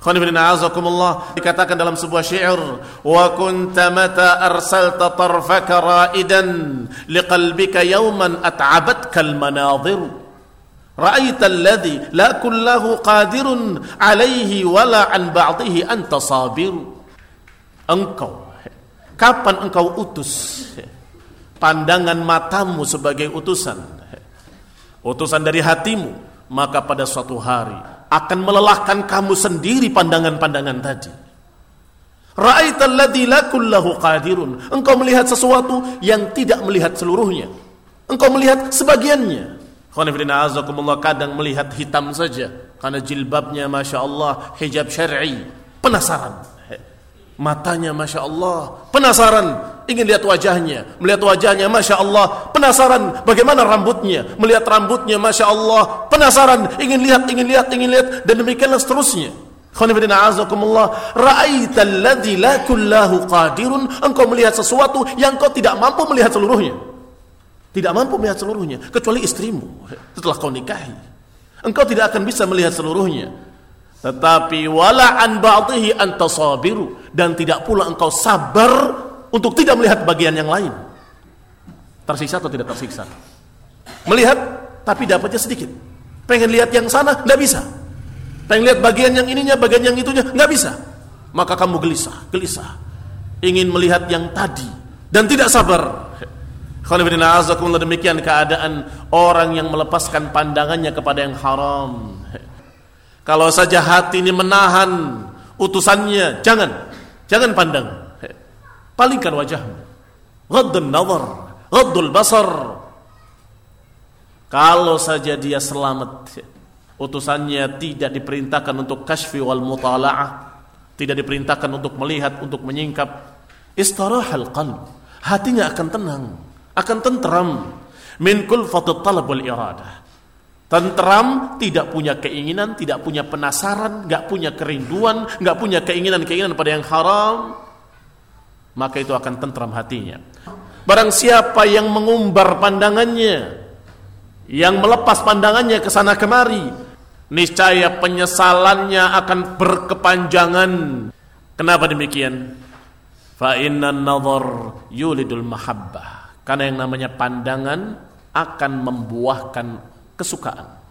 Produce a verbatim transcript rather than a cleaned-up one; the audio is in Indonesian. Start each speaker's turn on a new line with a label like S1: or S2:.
S1: Dikatakan dalam sebuah syair, wa kunta mata arsalta tarfaka ra'idan liqalbika yawman at'abatka al-manadhir ra'aita alladhi la kullahu qadirun alaihi wala an ba'dihi anta sabir. Engkau, kapan engkau utus pandangan matamu sebagai utusan utusan dari hatimu, maka pada suatu hari akan melelahkan kamu sendiri pandangan-pandangan tadi. Ra'aital ladzi la kullahu qadirun. Engkau melihat sesuatu yang tidak melihat seluruhnya. Engkau melihat sebagiannya. Khonifidina azakumullah, kadang melihat hitam saja karena jilbabnya Masya Allah hijab syar'i. Penasaran. Matanya Masya Allah penasaran, ingin lihat wajahnya. Melihat wajahnya Masya Allah penasaran bagaimana rambutnya. Melihat rambutnya Masya Allah penasaran, ingin lihat, ingin lihat, ingin lihat, dan demikianlah seterusnya. Khonifidina azakumullah, ra'aital ladzi la kullahu qadirun. Engkau melihat sesuatu yang kau tidak mampu melihat seluruhnya. Tidak mampu melihat seluruhnya kecuali istrimu setelah kau nikahi. Engkau tidak akan bisa melihat seluruhnya. Tetapi wala an ba'dihi anta sabiru, dan tidak pula engkau sabar untuk tidak melihat bagian yang lain. Tersiksa atau tidak tersiksa? Melihat tapi dapatnya sedikit. Pengen lihat yang sana enggak bisa. Pengen lihat bagian yang ininya, bagian yang itunya enggak bisa. Maka kamu gelisah, gelisah. Ingin melihat yang tadi dan tidak sabar. Khalifidina azakumullah, demikian keadaan orang yang melepaskan pandangannya kepada yang haram. Kalau saja hati ini menahan utusannya, jangan, jangan pandang. Palingkan wajahmu. Ghaddun nazar, ghaddul basar. Kalau saja dia selamat, utusannya tidak diperintahkan untuk kashfi wal mutala'ah, tidak diperintahkan untuk melihat, untuk menyingkap, istirahal qalb, hatinya akan tenang, akan tentram. Min kulfatit talab wal iradah. Tentram, tidak punya keinginan, tidak punya penasaran, enggak punya kerinduan, enggak punya keinginan-keinginan pada yang haram, maka itu akan tentram hatinya. Barang siapa yang mengumbar pandangannya, yang melepas pandangannya ke sana kemari, niscaya penyesalannya akan berkepanjangan. Kenapa demikian? Fa innan nazar yulidul mahabbah. Karena yang namanya pandangan akan membuahkan kesukaan.